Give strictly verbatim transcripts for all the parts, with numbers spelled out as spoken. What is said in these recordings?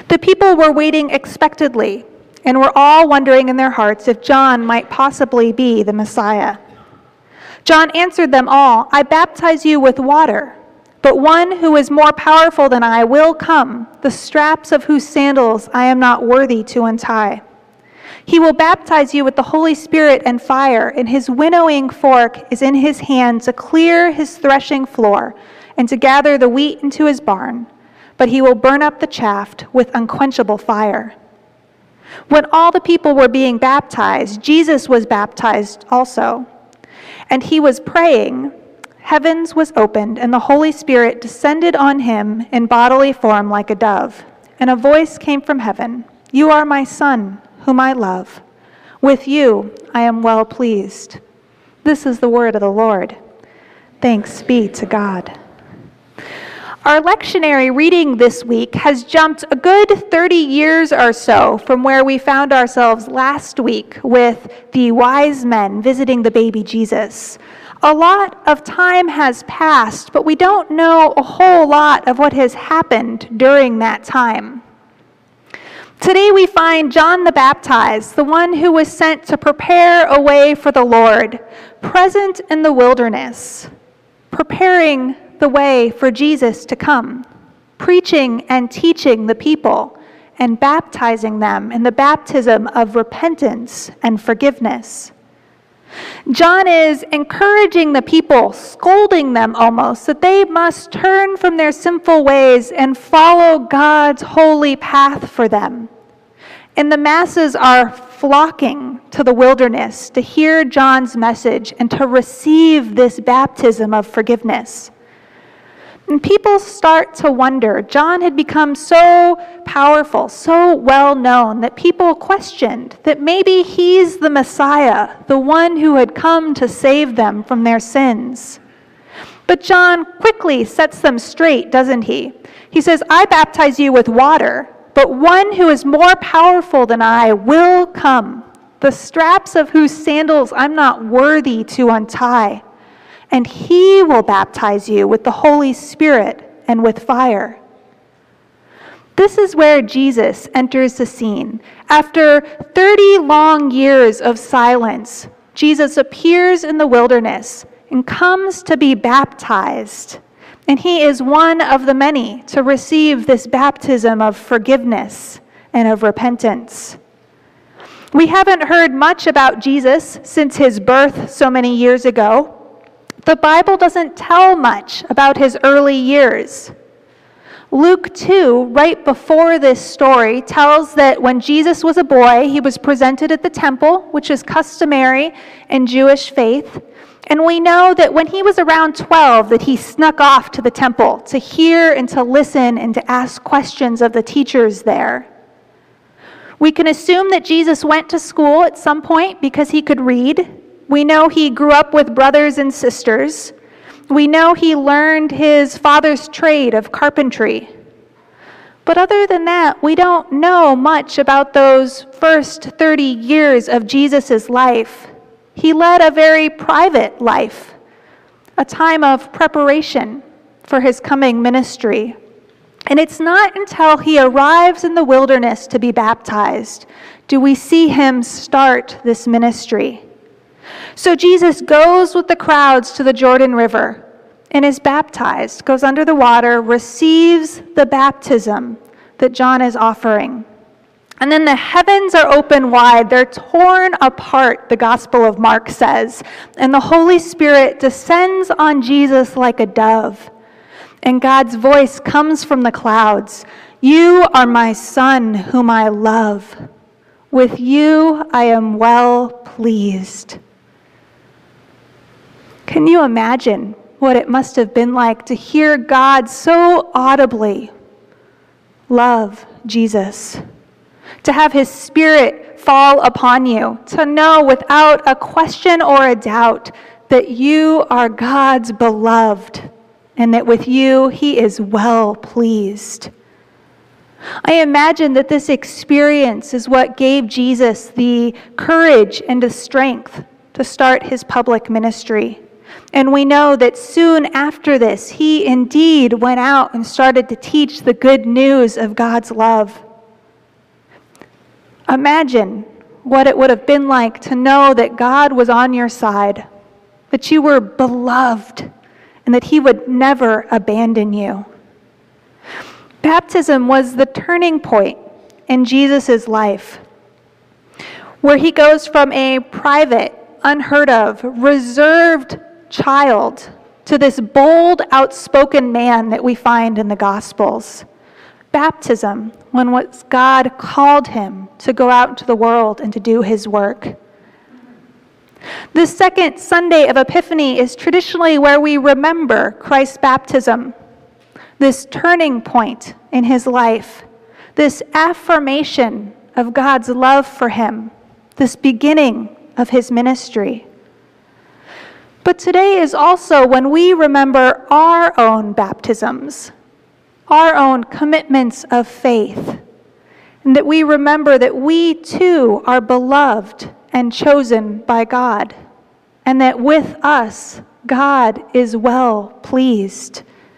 The people were waiting expectantly and were all wondering in their hearts if John might possibly be the Messiah. John answered them all, "I baptize you with water, but one who is more powerful than I will come, the straps of whose sandals I am not worthy to untie. He will baptize you with the Holy Spirit and fire, and his winnowing fork is in his hand to clear his threshing floor and to gather the wheat into his barn, but he will burn up the chaff with unquenchable fire." When all the people were being baptized, Jesus was baptized also. And he was praying, heavens was opened, and the Holy Spirit descended on him in bodily form like a dove. And a voice came from heaven, "You are my Son, whom I love. With you I am well pleased." This is the word of the Lord. Thanks be to God. Our lectionary reading this week has jumped a good thirty years or so from where we found ourselves last week with the wise men visiting the baby Jesus. A lot of time has passed, but we don't know a whole lot of what has happened during that time. Today we find John the Baptist, the one who was sent to prepare a way for the Lord, present in the wilderness, preparing the way for Jesus to come, preaching and teaching the people and baptizing them in the baptism of repentance and forgiveness. John is encouraging the people, scolding them almost, that they must turn from their sinful ways and follow God's holy path for them. And the masses are flocking to the wilderness to hear John's message and to receive this baptism of forgiveness. And people start to wonder. John had become so powerful, so well known, that people questioned that maybe he's the Messiah, the one who had come to save them from their sins. But John quickly sets them straight, doesn't he? He says, "I baptize you with water, but one who is more powerful than I will come, the straps of whose sandals I'm not worthy to untie. And he will baptize you with the Holy Spirit and with fire." This is where Jesus enters the scene. After thirty long years of silence, Jesus appears in the wilderness and comes to be baptized. And he is one of the many to receive this baptism of forgiveness and of repentance. We haven't heard much about Jesus since his birth so many years ago. The Bible doesn't tell much about his early years. Luke two, right before this story, tells that when Jesus was a boy, he was presented at the temple, which is customary in Jewish faith. And we know that when he was around twelve, that he snuck off to the temple to hear and to listen and to ask questions of the teachers there. We can assume that Jesus went to school at some point because he could read. We know he grew up with brothers and sisters. We know he learned his father's trade of carpentry. But other than that, we don't know much about those first thirty years of Jesus' life. He led a very private life, a time of preparation for his coming ministry. And it's not until he arrives in the wilderness to be baptized do we see him start this ministry. So Jesus goes with the crowds to the Jordan River and is baptized, goes under the water, receives the baptism that John is offering. And then the heavens are open wide. They're torn apart, the Gospel of Mark says. And the Holy Spirit descends on Jesus like a dove. And God's voice comes from the clouds. "You are my Son, whom I love. With you I am well pleased." Can you imagine what it must have been like to hear God so audibly love Jesus? To have his Spirit fall upon you, to know without a question or a doubt that you are God's beloved and that with you he is well pleased. I imagine that this experience is what gave Jesus the courage and the strength to start his public ministry. And we know that soon after this, he indeed went out and started to teach the good news of God's love. Imagine what it would have been like to know that God was on your side, that you were beloved, and that he would never abandon you. Baptism was the turning point in Jesus' life, where he goes from a private, unheard of, reserved child to this bold, outspoken man that we find in the Gospels. Baptism, when what God called him to go out into the world and to do his work. The second Sunday of Epiphany is traditionally where we remember Christ's baptism, this turning point in his life, this affirmation of God's love for him, this beginning of his ministry. But today is also when we remember our own baptisms, our own commitments of faith, and that we remember that we too are beloved and chosen by God, and that with us, God is well pleased.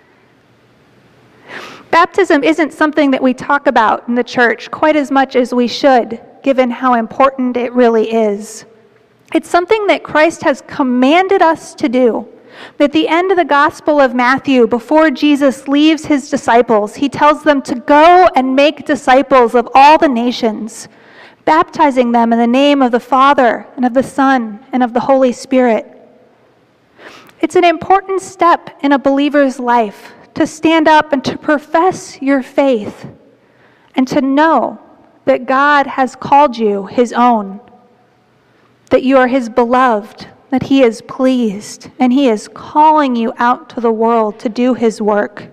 Baptism isn't something that we talk about in the church quite as much as we should, given how important it really is. It's something that Christ has commanded us to do. At the end of the Gospel of Matthew, before Jesus leaves his disciples, he tells them to go and make disciples of all the nations, baptizing them in the name of the Father and of the Son and of the Holy Spirit. It's an important step in a believer's life to stand up and to profess your faith and to know that God has called you his own, that you are his beloved, that he is pleased, and he is calling you out to the world to do his work.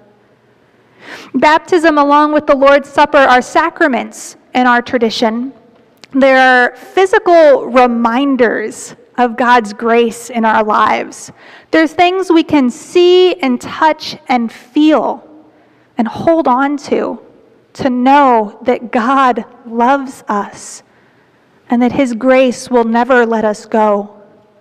Baptism, along with the Lord's Supper, are sacraments in our tradition. They are physical reminders of God's grace in our lives. There's things we can see and touch and feel and hold on to, to know that God loves us and that his grace will never let us go.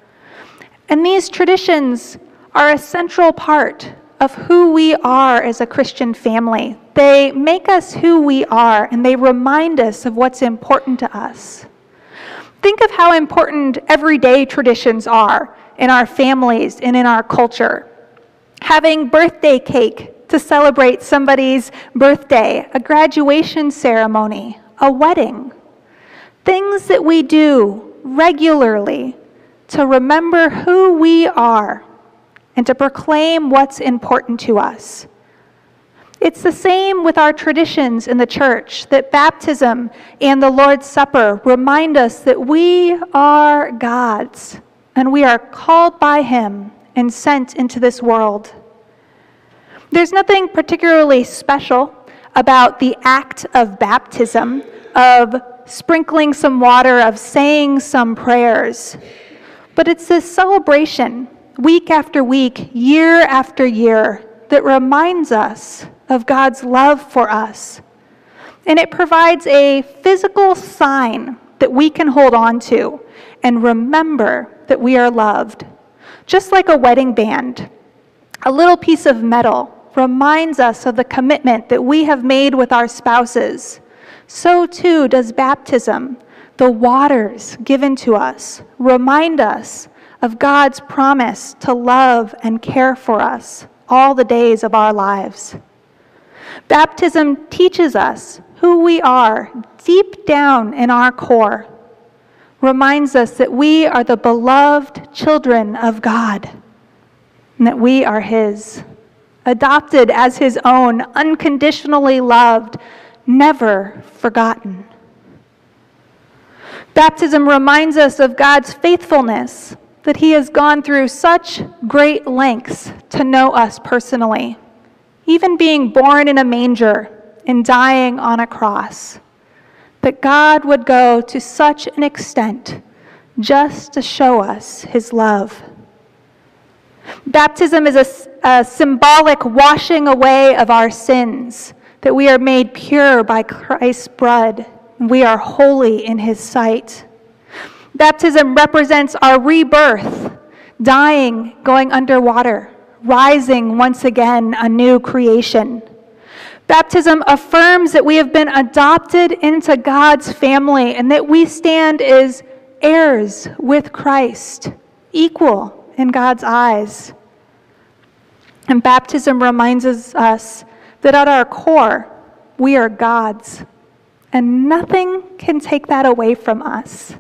And these traditions are a central part of who we are as a Christian family. They make us who we are, and they remind us of what's important to us. Think of how important everyday traditions are in our families and in our culture. Having birthday cake to celebrate somebody's birthday, a graduation ceremony, a wedding. Things that we do regularly to remember who we are and to proclaim what's important to us. It's the same with our traditions in the church, that baptism and the Lord's Supper remind us that we are God's and we are called by him and sent into this world. There's nothing particularly special about the act of baptism, of sprinkling some water, of saying some prayers. But it's this celebration, week after week, year after year, that reminds us of God's love for us. And it provides a physical sign that we can hold on to and remember that we are loved. Just like a wedding band, a little piece of metal reminds us of the commitment that we have made with our spouses. So too does baptism. The waters given to us remind us of God's promise to love and care for us all the days of our lives. Baptism teaches us who we are deep down in our core, reminds us that we are the beloved children of God, and that we are his, adopted as his own, unconditionally loved, never forgotten. Baptism reminds us of God's faithfulness, that he has gone through such great lengths to know us personally, even being born in a manger and dying on a cross, that God would go to such an extent just to show us his love. Baptism is a, a symbolic washing away of our sins, that we are made pure by Christ's blood, and we are holy in his sight. Baptism represents our rebirth, dying, going underwater, rising once again, a new creation. Baptism affirms that we have been adopted into God's family and that we stand as heirs with Christ, equal in God's eyes. And baptism reminds us that at our core, we are God's, and nothing can take that away from us.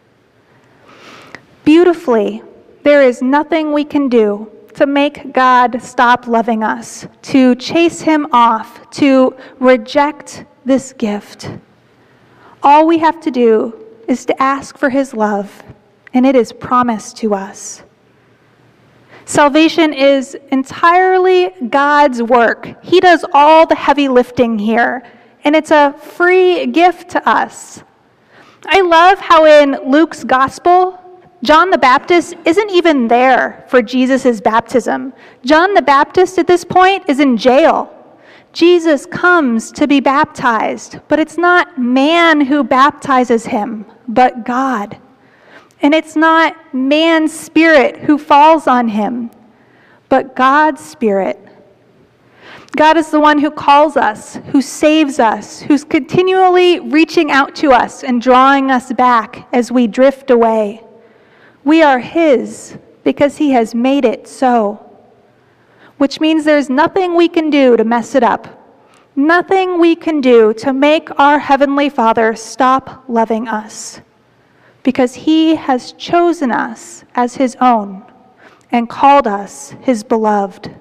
Beautifully, there is nothing we can do to make God stop loving us, to chase him off, to reject this gift. All we have to do is to ask for his love, and it is promised to us. Salvation is entirely God's work. He does all the heavy lifting here, and it's a free gift to us. I love how in Luke's gospel, John the Baptist isn't even there for Jesus' baptism. John the Baptist at this point is in jail. Jesus comes to be baptized, but it's not man who baptizes him, but God. And it's not man's spirit who falls on him, but God's spirit. God is the one who calls us, who saves us, who's continually reaching out to us and drawing us back as we drift away. We are his because he has made it so, which means there's nothing we can do to mess it up. Nothing we can do to make our Heavenly Father stop loving us, because he has chosen us as his own and called us his beloved.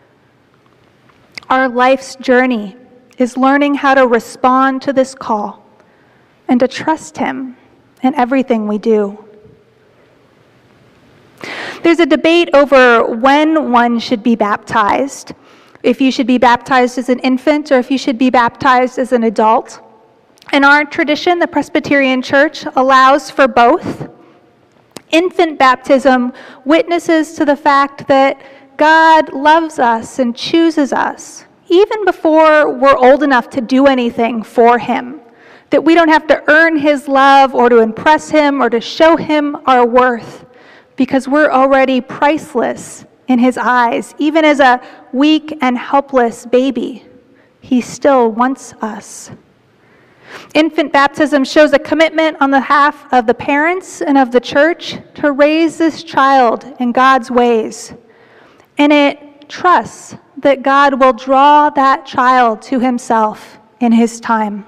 Our life's journey is learning how to respond to this call and to trust him in everything we do. There's a debate over when one should be baptized, if you should be baptized as an infant or if you should be baptized as an adult. In our tradition, the Presbyterian Church allows for both. Infant baptism witnesses to the fact that God loves us and chooses us, even before we're old enough to do anything for him, that we don't have to earn his love or to impress him or to show him our worth, because we're already priceless in his eyes. Even as a weak and helpless baby, he still wants us. Infant baptism shows a commitment on behalf of the parents and of the church to raise this child in God's ways. And it trusts that God will draw that child to himself in his time.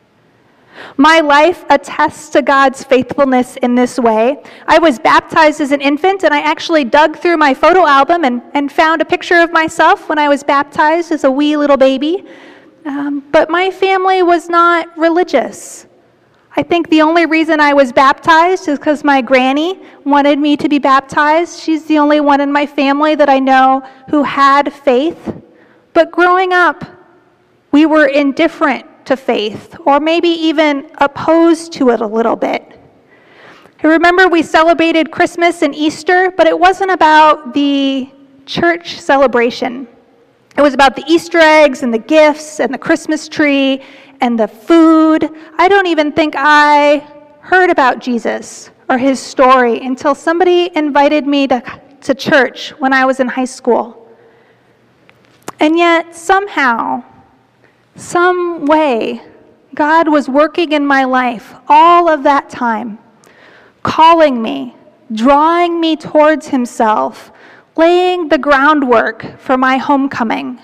My life attests to God's faithfulness in this way. I was baptized as an infant, and I actually dug through my photo album and, and found a picture of myself when I was baptized as a wee little baby. Um, but my family was not religious. I think the only reason I was baptized is because my granny wanted me to be baptized. She's the only one in my family that I know who had faith. But growing up, we were indifferent to faith, or maybe even opposed to it a little bit. I remember we celebrated Christmas and Easter, but it wasn't about the church celebration. It was about the Easter eggs and the gifts and the Christmas tree and the food. I don't even think I heard about Jesus or his story until somebody invited me to, to church when I was in high school. And yet, somehow, some way, God was working in my life all of that time, calling me, drawing me towards himself, laying the groundwork for my homecoming.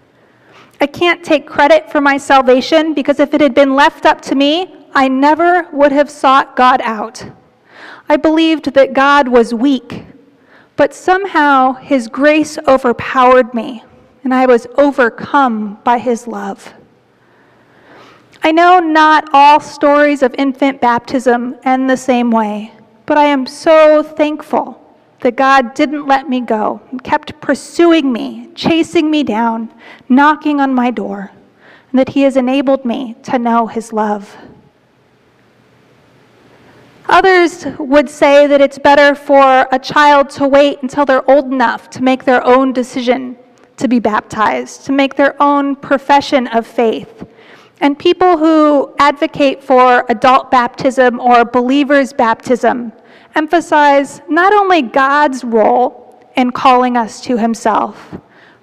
I can't take credit for my salvation, because if it had been left up to me, I never would have sought God out. I believed that God was weak, but somehow his grace overpowered me, and I was overcome by his love. I know not all stories of infant baptism end the same way, but I am so thankful that God didn't let me go and kept pursuing me, chasing me down, knocking on my door, and that he has enabled me to know his love. Others would say that it's better for a child to wait until they're old enough to make their own decision to be baptized, to make their own profession of faith. And people who advocate for adult baptism or believers' baptism emphasize not only God's role in calling us to himself,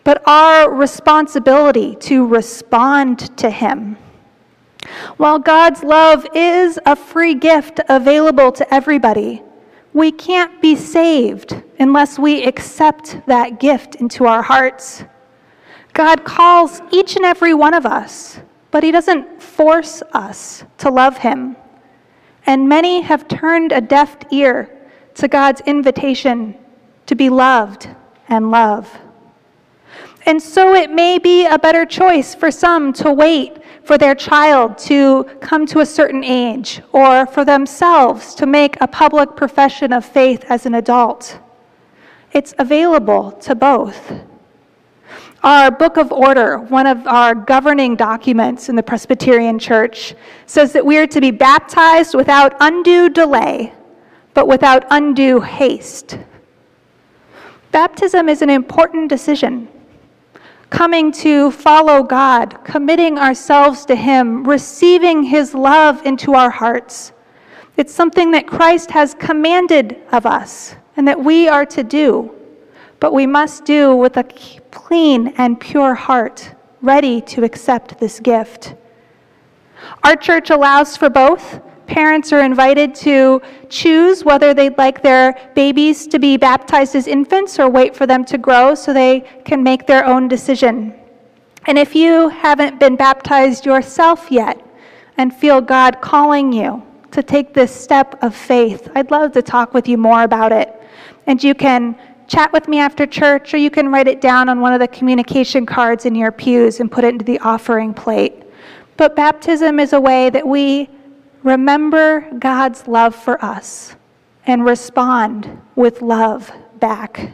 but our responsibility to respond to him. While God's love is a free gift available to everybody, we can't be saved unless we accept that gift into our hearts. God calls each and every one of us, but he doesn't force us to love him. And many have turned a deaf ear to God's invitation to be loved and love. And so it may be a better choice for some to wait for their child to come to a certain age, or for themselves to make a public profession of faith as an adult. It's available to both. Our Book of Order, one of our governing documents in the Presbyterian Church, says that we are to be baptized without undue delay, but without undue haste. Baptism is an important decision. Coming to follow God, committing ourselves to him, receiving his love into our hearts. It's something that Christ has commanded of us and that we are to do, but we must do with a clean and pure heart, ready to accept this gift. Our church allows for both. Parents are invited to choose whether they'd like their babies to be baptized as infants or wait for them to grow so they can make their own decision. And if you haven't been baptized yourself yet and feel God calling you to take this step of faith, I'd love to talk with you more about it. And you can chat with me after church, or you can write it down on one of the communication cards in your pews and put it into the offering plate. But baptism is a way that we remember God's love for us and respond with love back.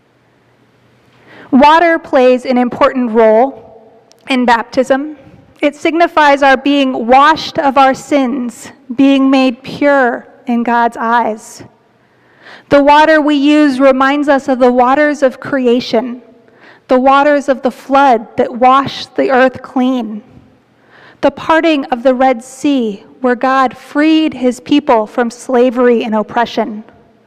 Water plays an important role in baptism. It signifies our being washed of our sins, being made pure in God's eyes. The water we use reminds us of the waters of creation, the waters of the flood that washed the earth clean, the parting of the Red Sea, where God freed his people from slavery and oppression.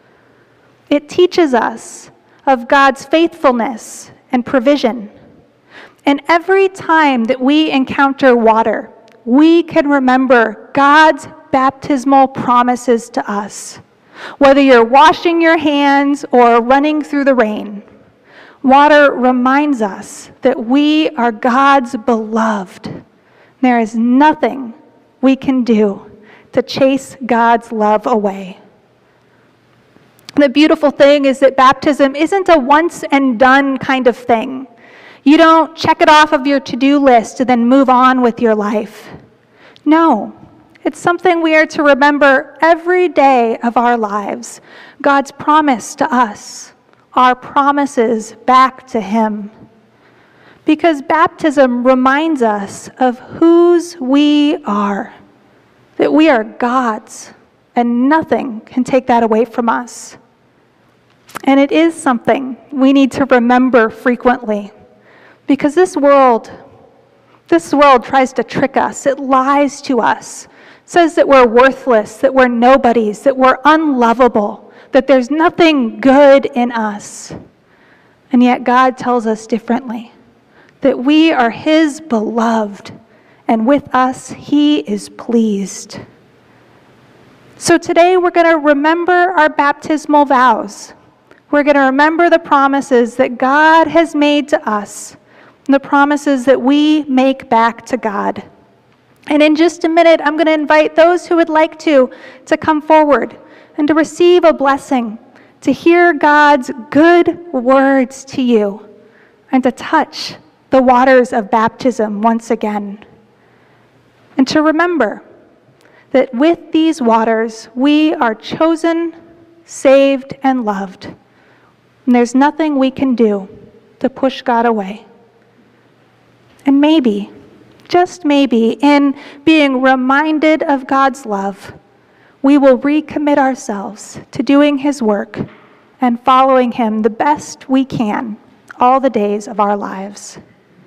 It teaches us of God's faithfulness and provision. And every time that we encounter water, we can remember God's baptismal promises to us. Whether you're washing your hands or running through the rain, water reminds us that we are God's beloved. There is nothing we can do to chase God's love away. The beautiful thing is that baptism isn't a once and done kind of thing. You don't check it off of your to-do list and then move on with your life. No, it's something we are to remember every day of our lives. God's promise to us, our promises back to him. Because baptism reminds us of whose we are, that we are God's, and nothing can take that away from us. And it is something we need to remember frequently, because this world, this world tries to trick us. It lies to us, says that we're worthless, that we're nobodies, that we're unlovable, that there's nothing good in us. And yet God tells us differently, that we are his beloved, and with us he is pleased. So today we're going to remember our baptismal vows. We're going to remember the promises that God has made to us, and the promises that we make back to God. And in just a minute, I'm going to invite those who would like to, to come forward and to receive a blessing, to hear God's good words to you, and to touch the waters of baptism once again. And to remember that with these waters, we are chosen, saved, and loved. And there's nothing we can do to push God away. And maybe, just maybe, in being reminded of God's love, we will recommit ourselves to doing his work and following him the best we can all the days of our lives.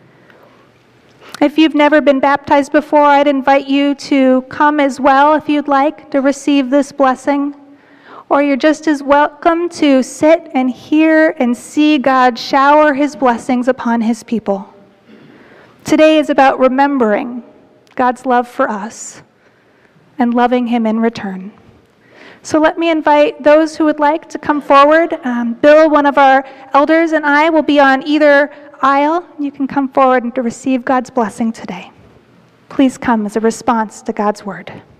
If you've never been baptized before, I'd invite you to come as well if you'd like to receive this blessing. or you're just as welcome to sit and hear and see God shower his blessings upon his people. Today is about remembering God's love for us and loving him in return. So let me invite those who would like to come forward. Um, Bill, one of our elders, and I will be on either aisle. You can come forward and to receive God's blessing today. Please come as a response to God's word.